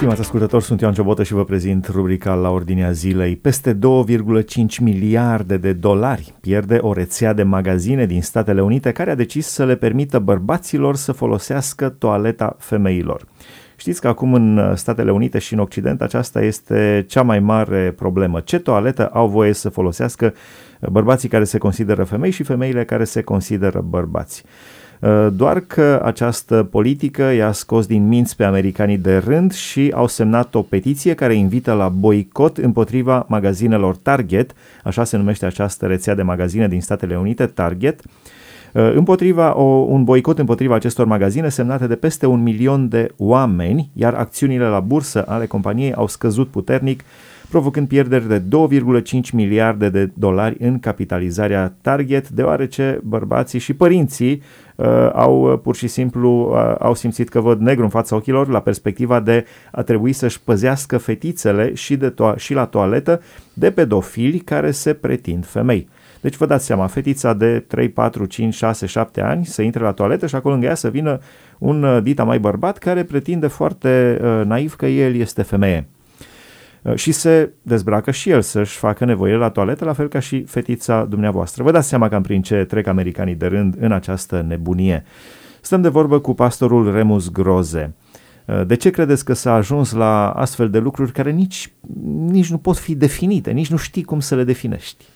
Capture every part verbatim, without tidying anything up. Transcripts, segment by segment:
Stimați ascultători, sunt Ioan Ciobotă și vă prezint rubrica La Ordinea Zilei. Peste două virgulă cinci miliarde de dolari pierde o rețea de magazine din Statele Unite care a decis să le permită bărbaților să folosească toaleta femeilor. Știți că acum în Statele Unite și în Occident aceasta este cea mai mare problemă. Ce toaletă au voie să folosească bărbații care se consideră femei și femeile care se consideră bărbați? Doar că această politică i-a scos din minți pe americanii de rând și au semnat o petiție care invită la boicot împotriva magazinelor Target, așa se numește această rețea de magazine din Statele Unite, Target, împotriva, o, un boicot împotriva acestor magazine semnate de peste un milion de oameni, iar acțiunile la bursă ale companiei au scăzut puternic, provocând pierderi de două virgulă cinci miliarde de dolari în capitalizarea Target, deoarece bărbații și părinții uh, au pur și simplu uh, au simțit că văd negru în fața ochilor la perspectiva de a trebui să-și păzească fetițele și, de to- și la toaletă de pedofili care se pretind femei. Deci vă dați seama, fetița de trei, patru, cinci, șase, șapte ani să intre la toaletă și acolo lângă ea să vină un uh, dita mai bărbat care pretinde foarte uh, naiv că el este femeie. Și se dezbracă și el să-și facă nevoile la toaletă, la fel ca și fetița dumneavoastră. Vă dați seama cam prin ce trec americanii de rând în această nebunie. Stăm de vorbă cu pastorul Remus Groze. De ce credeți că s-a ajuns la astfel de lucruri care nici, nici nu pot fi definite, nici nu știi cum să le definești?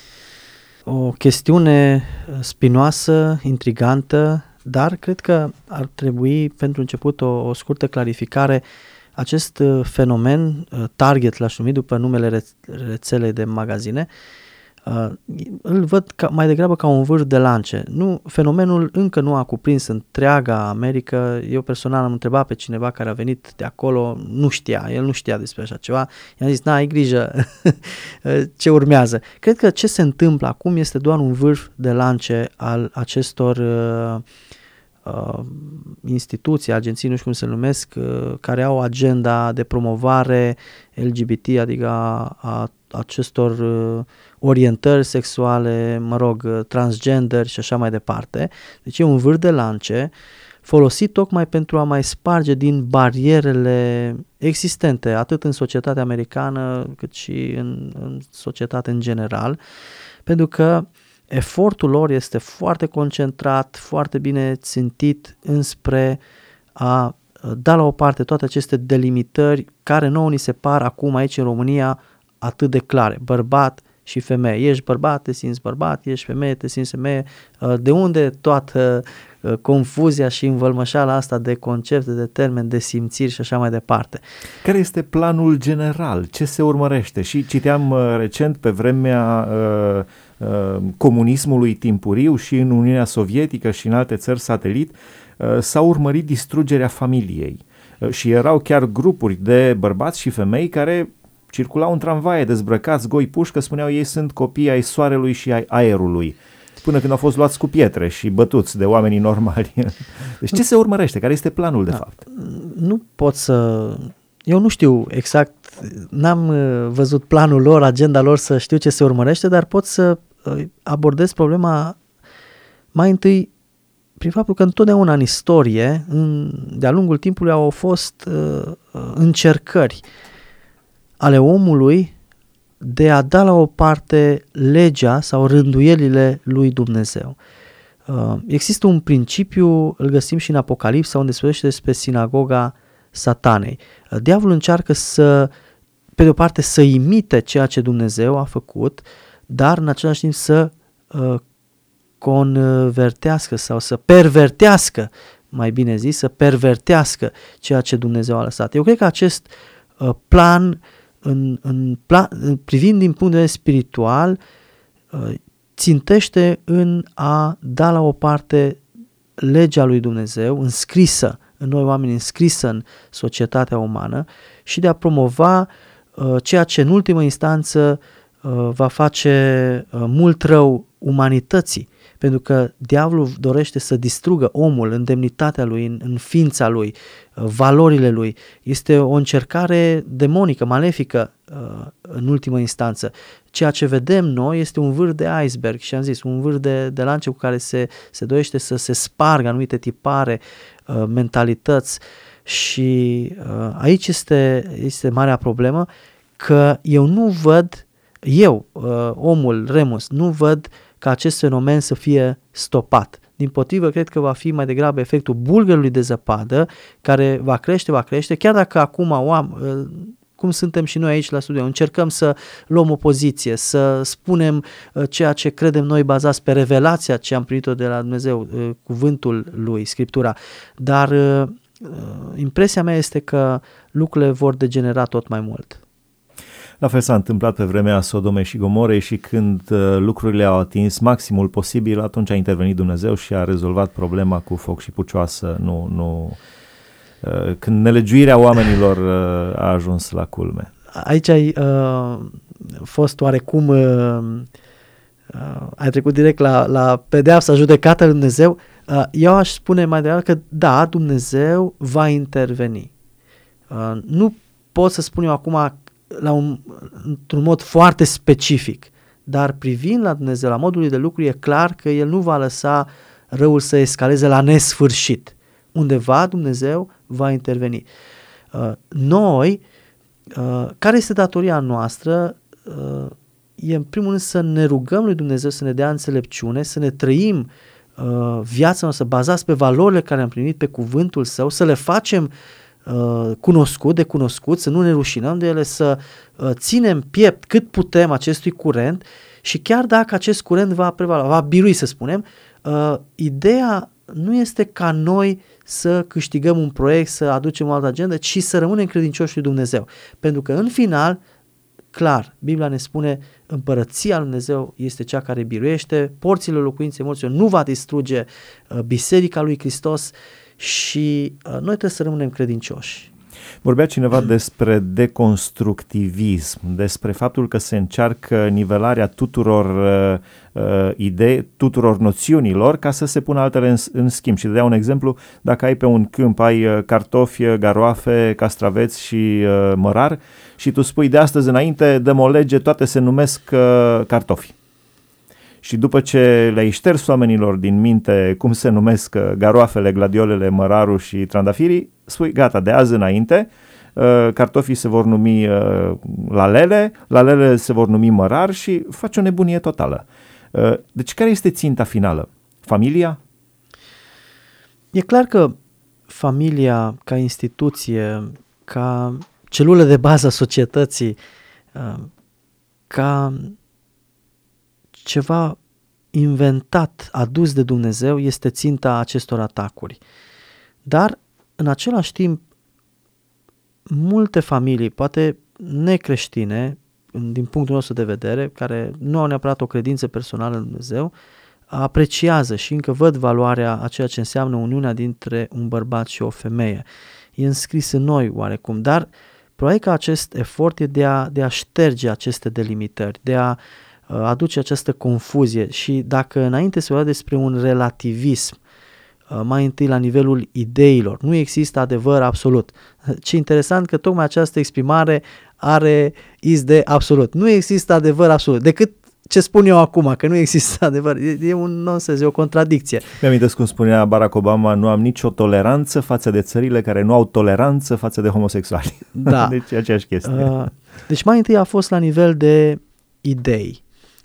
O chestiune spinoasă, intrigantă, dar cred că ar trebui pentru început o, o scurtă clarificare. Acest fenomen, Target l-aș numi după numele rețelei de magazine, îl văd ca, mai degrabă ca un vârf de lance. Nu, fenomenul încă nu a cuprins întreaga America. Eu personal am întrebat pe cineva care a venit de acolo, nu știa, el nu știa despre așa ceva. I-am zis, n-ai grijă ce urmează. Cred că ce se întâmplă acum este doar un vârf de lance al acestor uh, Uh, instituții, agenții, nu știu cum se numesc, uh, care au agenda de promovare L G B T, adică a, a acestor uh, orientări sexuale, mă rog, uh, transgender și așa mai departe. Deci e un vârf de lance folosit tocmai pentru a mai sparge din barierele existente, atât în societatea americană cât și în, în societate în general, pentru că efortul lor este foarte concentrat, foarte bine țintit înspre a da la o parte toate aceste delimitări care nouă ni se par acum aici în România atât de clare. Bărbat și femeie. Ești bărbat, te simți bărbat, ești femeie, te simți femeie. De unde toată confuzia și învălmășala asta de concepte, de termeni, de simțiri și așa mai departe? Care este planul general? Ce se urmărește? Și citeam recent pe vremea uh, uh, comunismului timpuriu și în Uniunea Sovietică și în alte țări satelit uh, s-a urmărit distrugerea familiei uh, și erau chiar grupuri de bărbați și femei care circulau în tramvaie dezbrăcați, goi puși, că spuneau ei sunt copii ai soarelui și ai aerului, până când au fost luați cu pietre și bătuți de oamenii normali. Deci ce se urmărește? Care este planul de da, fapt? Nu pot să... Eu nu știu exact, n-am văzut planul lor, agenda lor să știu ce se urmărește, dar pot să abordez problema mai întâi prin faptul că întotdeauna în istorie, în, de-a lungul timpului, au fost uh, încercări ale omului de a da la o parte legea sau rânduielile lui Dumnezeu. Uh, există un principiu, îl găsim și în Apocalipsa, unde se vorbește despre sinagoga Satanei. Uh, diavolul încearcă să, pe de o parte, să imite ceea ce Dumnezeu a făcut, dar în același timp să uh, convertească sau să pervertească, mai bine zis, să pervertească ceea ce Dumnezeu a lăsat. Eu cred că acest uh, plan În, în plan, privind din punct de vedere spiritual, țintește în a da la o parte legea lui Dumnezeu înscrisă în noi oameni, înscrisă în societatea umană și de a promova ceea ce în ultimă instanță va face mult rău umanității, pentru că diavolul dorește să distrugă omul în demnitatea lui, în, în ființa lui, valorile lui. Este o încercare demonică, malefică în ultimă instanță. Ceea ce vedem noi este un vârf de iceberg și am zis, un vârf de, de lance cu care se, se dorește să se spargă anumite tipare, mentalități Și uh, aici este, este marea problemă, că eu nu văd, eu, uh, omul Remus, nu văd ca acest fenomen să fie stopat. Dimpotrivă, cred că va fi mai degrabă efectul bulgărului de zăpadă, care va crește, va crește, chiar dacă acum oam, uh, cum suntem și noi aici la studio, încercăm să luăm o poziție, să spunem uh, ceea ce credem noi bazați pe revelația ce am primit-o de la Dumnezeu, uh, cuvântul lui, Scriptura, dar uh, impresia mea este că lucrurile vor degenera tot mai mult. La fel s-a întâmplat pe vremea Sodomei și Gomorei și când uh, lucrurile au atins maximul posibil, atunci a intervenit Dumnezeu și a rezolvat problema cu foc și pucioasă. Nu, nu, uh, când nelegiuirea oamenilor uh, a ajuns la culme. Aici ai uh, fost oarecum, uh, uh, ai trecut direct la, la pedeapsa, judecata lui Dumnezeu. Uh, eu aș spune mai degrabă că da, Dumnezeu va interveni. Uh, nu pot să spun eu acum la un, într-un mod foarte specific, dar privind la Dumnezeu, la modul lui de lucru, e clar că El nu va lăsa răul să escaleze la nesfârșit. Undeva Dumnezeu va interveni. Uh, noi, uh, care este datoria noastră, uh, e în primul rând să ne rugăm lui Dumnezeu să ne dea înțelepciune, să ne trăim uh, viața noastră bazați pe valorile care am primit, pe cuvântul Său, să le facem Uh, cunoscut, de cunoscut, să nu ne rușinăm de ele, să uh, ținem piept cât putem acestui curent și chiar dacă acest curent va prevala, va birui, să spunem, uh, ideea nu este ca noi să câștigăm un proiect, să aducem o altă agendă, ci să rămânem credincioși lui Dumnezeu. Pentru că în final, clar, Biblia ne spune, împărăția lui Dumnezeu este cea care biruiește, porțile locuinței morților nu va distruge uh, biserica lui Hristos, și uh, noi trebuie să rămânem credincioși. Vorbea cineva despre deconstructivism, despre faptul că se încearcă nivelarea tuturor uh, uh, idei, tuturor noțiunilor ca să se pună altele în, în schimb. Și de dea un exemplu, dacă ai pe un câmp, ai uh, cartofi, garoafe, castraveți și uh, mărar și tu spui de astăzi înainte dăm o lege, toate se numesc uh, cartofi. Și după ce le-ai șters oamenilor din minte cum se numesc garoafele, gladiolele, mărarul și trandafirii, spui gata, de azi înainte cartofii se vor numi lalele, lalele se vor numi mărar și faci o nebunie totală. Deci care este ținta finală? Familia? E clar că familia ca instituție, ca celulă de bază a societății, ca ceva inventat, adus de Dumnezeu, este ținta acestor atacuri. Dar, în același timp, multe familii, poate necreștine, din punctul nostru de vedere, care nu au neapărat o credință personală în Dumnezeu, apreciază și încă văd valoarea a ceea ce înseamnă uniunea dintre un bărbat și o femeie. E înscris în noi oarecum, dar probabil că acest efort e de a, de a șterge aceste delimitări, de a aduce această confuzie și dacă înainte se vorbea despre un relativism, mai întâi la nivelul ideilor, nu există adevăr absolut. Ce interesant că tocmai această exprimare are iz de absolut. Nu există adevăr absolut, decât ce spun eu acum, că nu există adevăr. E, e un nonsens, e o contradicție. Mi-amintesc cum spunea Barack Obama, nu am nicio toleranță față de țările care nu au toleranță față de homosexuali. Da. Deci e aceeași chestie. Uh, deci mai întâi a fost la nivel de idei.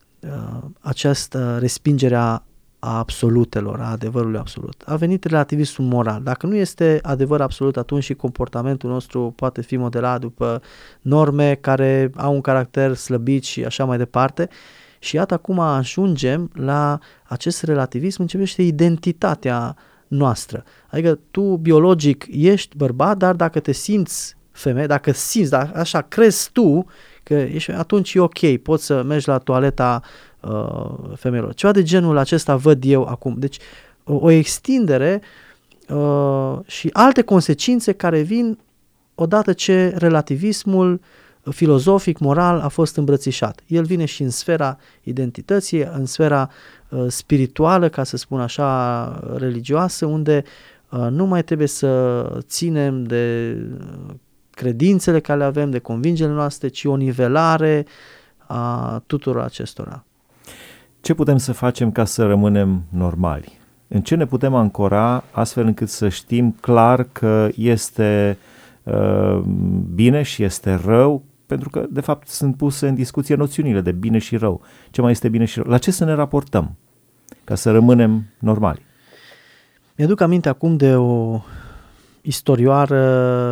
Această respingere a absolutelor, a adevărului absolut. A venit relativismul moral. Dacă nu este adevăr absolut, atunci și comportamentul nostru poate fi modelat după norme care au un caracter slăbit și așa mai departe. Și iată acum ajungem la acest relativism în ce privește identitatea noastră. Adică tu biologic ești bărbat, dar dacă te simți femeie, dacă simți, dacă așa crezi tu, că ești, atunci e ok, poți să mergi la toaleta uh, femeilor. Ceva de genul acesta văd eu acum. Deci o, o extindere uh, și alte consecințe care vin odată ce relativismul filozofic, moral a fost îmbrățișat. El vine și în sfera identității, în sfera uh, spirituală, ca să spun așa, religioasă, unde uh, nu mai trebuie să ținem de credințele care le avem, de convingerile noastre, ci o nivelare a tuturor acestora. Ce putem să facem ca să rămânem normali? În ce ne putem ancora astfel încât să știm clar că este uh, bine și este rău, pentru că de fapt sunt puse în discuție noțiunile de bine și rău. Ce mai este bine și rău? La ce să ne raportăm ca să rămânem normali? Mi-aduc aminte acum de o istorioară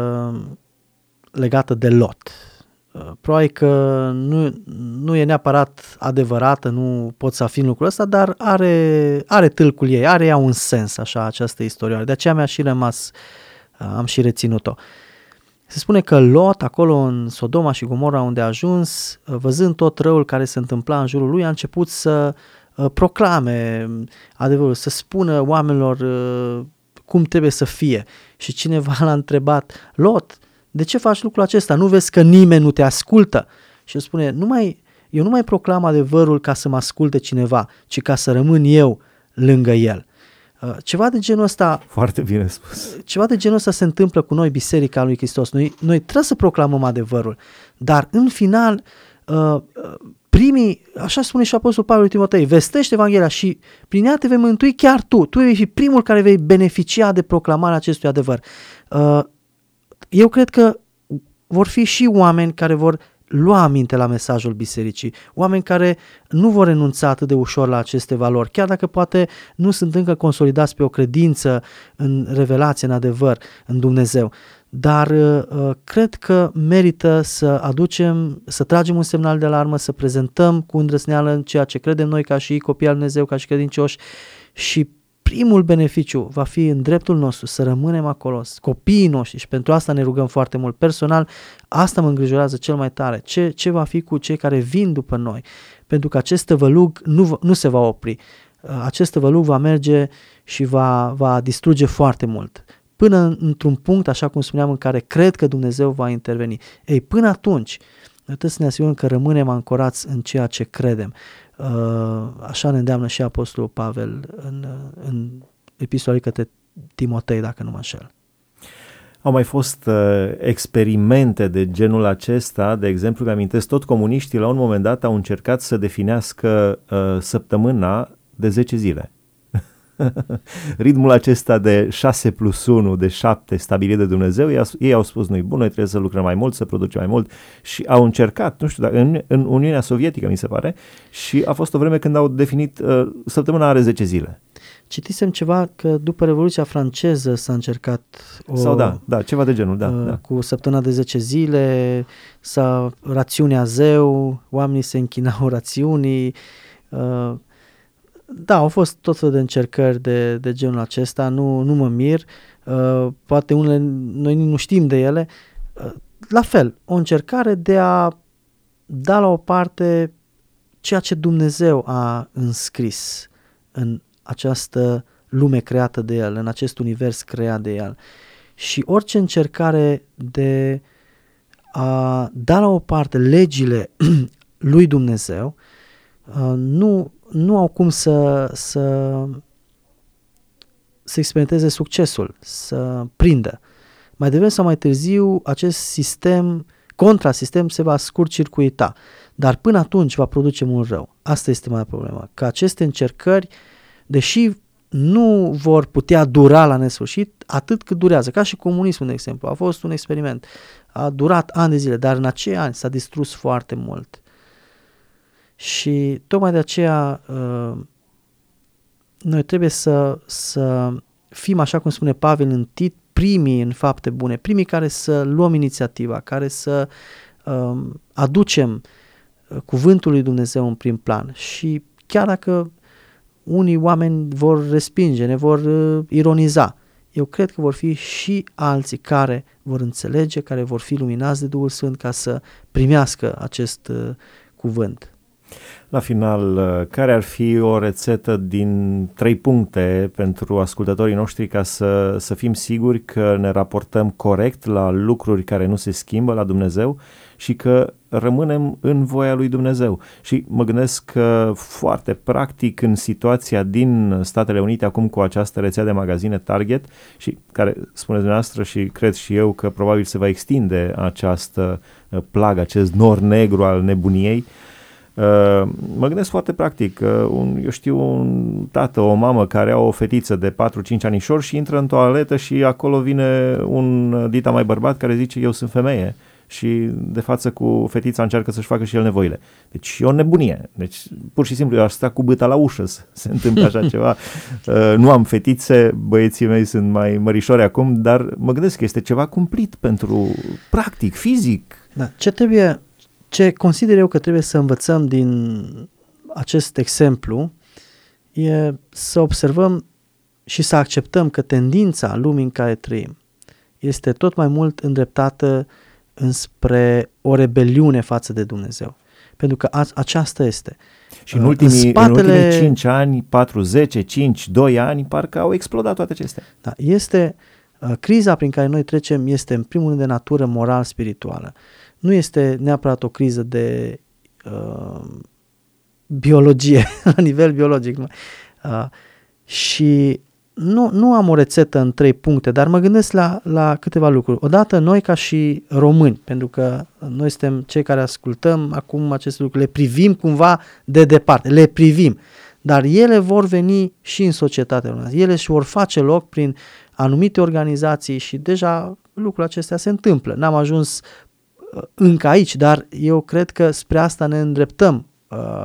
legată de Lot. Probabil că nu, nu e neapărat adevărată, nu pot să afirm lucrul ăsta, dar are, are tâlcul ei, are ea un sens, așa, această istorioară. De aceea mi-a și rămas, am și reținut-o. Se spune că Lot, acolo în Sodoma și Gomora unde a ajuns, văzând tot răul care se întâmpla în jurul lui, a început să proclame adevărul, să spună oamenilor cum trebuie să fie. Și cineva l-a întrebat: Lot, de ce faci lucrul acesta? Nu vezi că nimeni nu te ascultă? Și el spune: nu mai, eu nu mai proclam adevărul ca să mă asculte cineva, ci ca să rămân eu lângă el. Ceva de genul ăsta. Foarte bine spus. Ceva de genul ăsta se întâmplă cu noi, Biserica lui Hristos. Noi, noi trebuie să proclamăm adevărul, dar în final primii, așa spune și Apostolul Pavel lui Timotei, vestește Evanghelia și prin ea te vei mântui chiar tu. Tu vei fi primul care vei beneficia de proclamarea acestui adevăr. Eu cred că vor fi și oameni care vor lua aminte la mesajul bisericii, oameni care nu vor renunța atât de ușor la aceste valori, chiar dacă poate nu sunt încă consolidați pe o credință în revelație, în adevăr, în Dumnezeu. Dar uh, cred că merită să aducem, să tragem un semnal de alarmă, să prezentăm cu îndrăzneală în ceea ce credem noi ca și copii al Dumnezeu, ca și credincioși, și primul beneficiu va fi în dreptul nostru să rămânem acolo, copiii noștri, și pentru asta ne rugăm foarte mult. Personal, asta mă îngrijorează cel mai tare. Ce, ce va fi cu cei care vin după noi? Pentru că acest tăvălug nu, nu se va opri. Acest tăvălug va merge și va, va distruge foarte mult. Până într-un punct, așa cum spuneam, în care cred că Dumnezeu va interveni. Ei, până atunci, trebuie să ne asigurăm că rămânem ancorați în ceea ce credem. Așa ne îndeamnă și Apostolul Pavel în, în epistola către Timotei, dacă nu mă înșel. Au mai fost uh, experimente de genul acesta, de exemplu, că amintesc, tot comuniștii la un moment dat au încercat să definească uh, săptămâna de zece zile. Ritmul acesta de șase plus unu, de șapte stabilit de Dumnezeu, ei au spus: nu-i bun, noi trebuie să lucrăm mai mult, să producem mai mult, și au încercat, nu știu, în, în Uniunea Sovietică, mi se pare, și a fost o vreme când au definit uh, săptămâna are zece zile. Citisem ceva că după Revoluția franceză s-a încercat o, sau da, da, ceva de genul, da, uh, da. cu săptămâna de zece zile, sau rațiunea zeu, oamenii se închinau rațiunii. Uh, da, au fost tot felul de încercări de, de genul acesta, nu, nu mă mir, uh, poate unele noi nu știm de ele. Uh, la fel, o încercare de a da la o parte ceea ce Dumnezeu a înscris în această lume creată de El, în acest univers creat de El. Și orice încercare de a da la o parte legile lui Dumnezeu uh, nu, nu au cum să, să, să experimenteze succesul, să prindă. Mai devreme sau mai târziu acest sistem, contrasistem, se va scurt-circuita, dar până atunci va produce mult rău. Asta este mai problema, că aceste încercări, deși nu vor putea dura la nesfârșit atât cât durează, ca și comunismul, de exemplu, a fost un experiment, a durat ani de zile, dar în acei ani s-a distrus foarte mult. Și tocmai de aceea noi trebuie să, să fim, așa cum spune Pavel în Tit, primii în fapte bune, primii care să luăm inițiativa, care să um, aducem cuvântul lui Dumnezeu în prim plan. Și chiar dacă unii oameni vor respinge, ne vor uh, ironiza, eu cred că vor fi și alții care vor înțelege, care vor fi luminați de Duhul Sfânt ca să primească acest uh, cuvânt. La final, care ar fi o rețetă din trei puncte pentru ascultătorii noștri ca să, să fim siguri că ne raportăm corect la lucruri care nu se schimbă, la Dumnezeu, și că rămânem în voia lui Dumnezeu? Și mă gândesc că foarte practic în situația din Statele Unite acum cu această rețea de magazine Target, și care, spuneți dumneavoastră și cred și eu că probabil se va extinde această plagă, acest nor negru al nebuniei, Mă gândesc foarte practic, un, eu știu un tată, o mamă care au o fetiță de patru-cinci anișori și intră în toaletă și acolo vine un dita mai bărbat care zice eu sunt femeie și de față cu fetița încearcă să-și facă și el nevoile. Deci e o nebunie. Deci pur și simplu eu aș sta cu bâta la ușă să se întâmple așa ceva. Nu am fetițe, băieții mei sunt mai mărișori acum, dar mă gândesc că este ceva cumplit pentru practic, fizic. Da. Ce trebuie... Ce consider eu că trebuie să învățăm din acest exemplu e să observăm și să acceptăm că tendința lumii în care trăim este tot mai mult îndreptată înspre o rebeliune față de Dumnezeu. Pentru că a, aceasta este. Și în ultimii, în spatele... în ultimii cinci ani, patru, zece, cinci, doi ani, parcă au explodat toate acestea. Da, este, uh, criza prin care noi trecem este în primul rând de natură moral-spirituală. Nu este neapărat o criză de uh, biologie, la nivel biologic. Uh, și nu, nu am o rețetă în trei puncte, dar mă gândesc la, la câteva lucruri. Odată, noi ca și români, pentru că noi suntem cei care ascultăm acum aceste lucruri, le privim cumva de departe, le privim, dar ele vor veni și în societatea noastră. Ele își vor face loc prin anumite organizații și deja lucrurile acestea se întâmplă. N-am ajuns încă aici, dar eu cred că spre asta ne îndreptăm. Uh,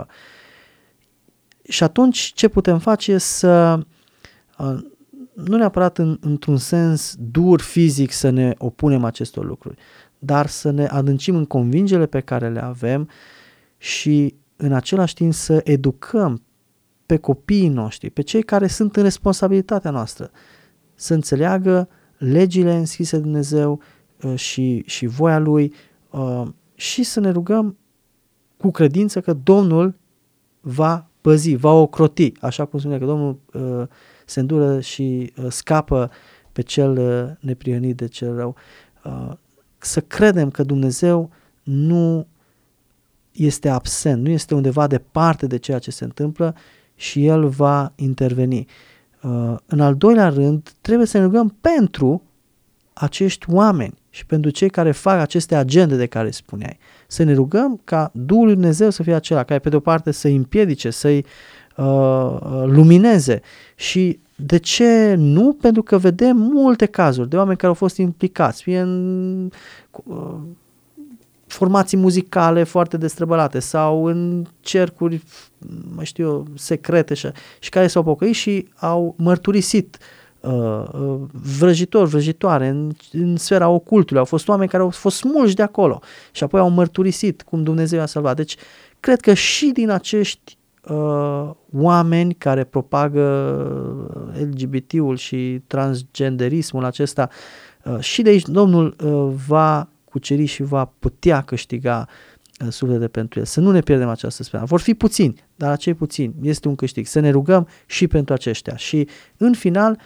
și atunci ce putem face e să, uh, nu neapărat în, într-un sens dur fizic să ne opunem acestor lucruri, dar să ne adâncim în convingerile pe care le avem și în același timp să educăm pe copiii noștri, pe cei care sunt în responsabilitatea noastră, să înțeleagă legile înscrise de Dumnezeu uh, și, și voia Lui, Uh, și să ne rugăm cu credință că Domnul va păzi, va ocroti, așa cum spune că Domnul uh, se îndură și uh, scapă pe cel uh, neprihănit de cel rău. Uh, să credem că Dumnezeu nu este absent, nu este undeva departe de ceea ce se întâmplă și El va interveni. Uh, în al doilea rând, trebuie să ne rugăm pentru acești oameni și pentru cei care fac aceste agende de care spuneai. Să ne rugăm ca Duhul lui Dumnezeu să fie acela care pe de o parte să-i împiedice, să-i uh, lumineze. Și de ce nu? Pentru că vedem multe cazuri de oameni care au fost implicați, fie în uh, formații muzicale foarte destrăbălate sau în cercuri, mai știu eu, secrete și, și care s-au pocăit și au mărturisit Uh, vrăjitori, vrăjitoare în, în sfera ocultului. Au fost oameni care au fost smulși de acolo și apoi au mărturisit cum Dumnezeu i-a salvat. Deci cred că și din acești uh, oameni care propagă L G B T-ul și transgenderismul acesta, uh, și de aici Domnul uh, va cuceri și va putea câștiga uh, suflete pentru el. Să nu ne pierdem această speranță. Vor fi puțini, dar acei puțini este un câștig. Să ne rugăm și pentru aceștia. Și în final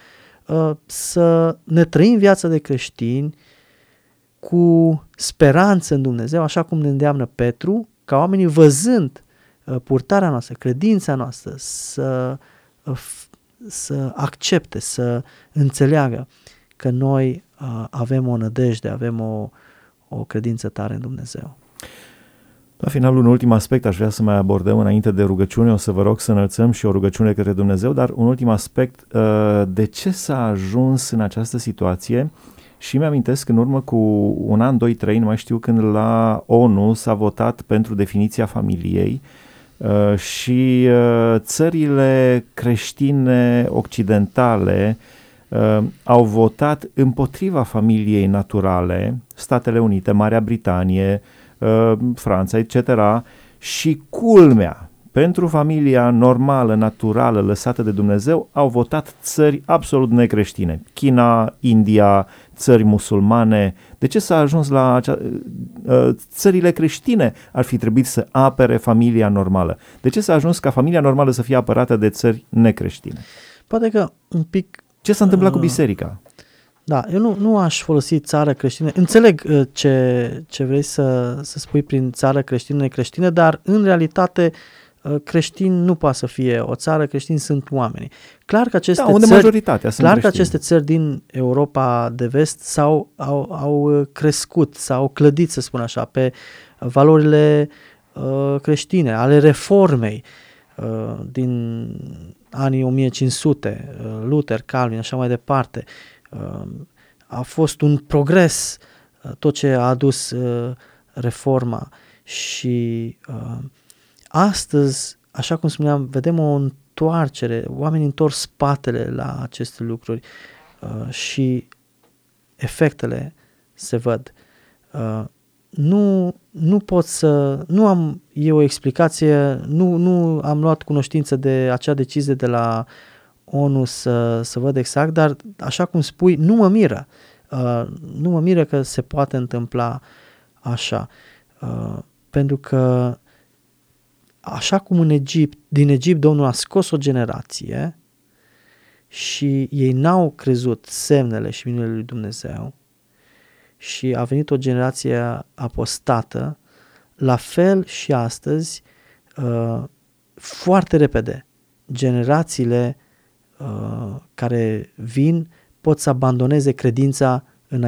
să ne trăim viața de creștini cu speranță în Dumnezeu, așa cum ne îndeamnă Petru, ca oamenii văzând purtarea noastră, credința noastră, să, să accepte, să înțeleagă că noi avem o nădejde, avem o, o credință tare în Dumnezeu. La final, un ultim aspect aș vrea să mai abordăm înainte de rugăciune, o să vă rog să înălțăm și o rugăciune către Dumnezeu, dar un ultim aspect, de ce s-a ajuns în această situație? Și mi-amintesc în urmă cu un an, doi, trei, nu mai știu când, la ONU s-a votat pentru definiția familiei și țările creștine occidentale au votat împotriva familiei naturale, Statele Unite, Marea Britanie, Franța, et cetera. Și culmea, pentru familia normală, naturală, lăsată de Dumnezeu, au votat țări absolut necreștine. China, India, țări musulmane. De ce s-a ajuns la acea... țările creștine ar fi trebuit să apere familia normală? De ce s-a ajuns ca familia normală să fie apărată de țări necreștine? Poate că un pic... Ce s-a întâmplat uh... cu biserica? Da, eu nu, nu aș folosi țară creștină. Înțeleg uh, ce, ce vrei să, să spui prin țară creștină, necreștină, dar în realitate uh, creștin nu poate să fie o țară, creștini sunt oamenii. Clar că aceste da, unde țări, majoritatea sunt clar că creștini. aceste țări din Europa de vest s-au, au, au crescut, s-au clădit, să spun așa, pe valorile uh, creștine, ale reformei uh, din anii o mie cinci sute, uh, Luther, Calvin, așa mai departe. Uh, a fost un progres uh, tot ce a adus uh, reforma și uh, astăzi, așa cum spuneam, vedem o întoarcere, oamenii întorc spatele la aceste lucruri uh, și efectele se văd. Uh, nu, nu pot să, nu am eu o explicație, nu, nu am luat cunoștință de acea decizie de la O N U să, să văd exact, dar așa cum spui, nu mă miră. Uh, nu mă miră că se poate întâmpla așa. Uh, pentru că așa cum în Egipt, din Egipt Domnul a scos o generație și ei n-au crezut semnele și minunile lui Dumnezeu și a venit o generație apostată, la fel și astăzi, uh, foarte repede, generațiile uh, care vin pot să abandoneze credința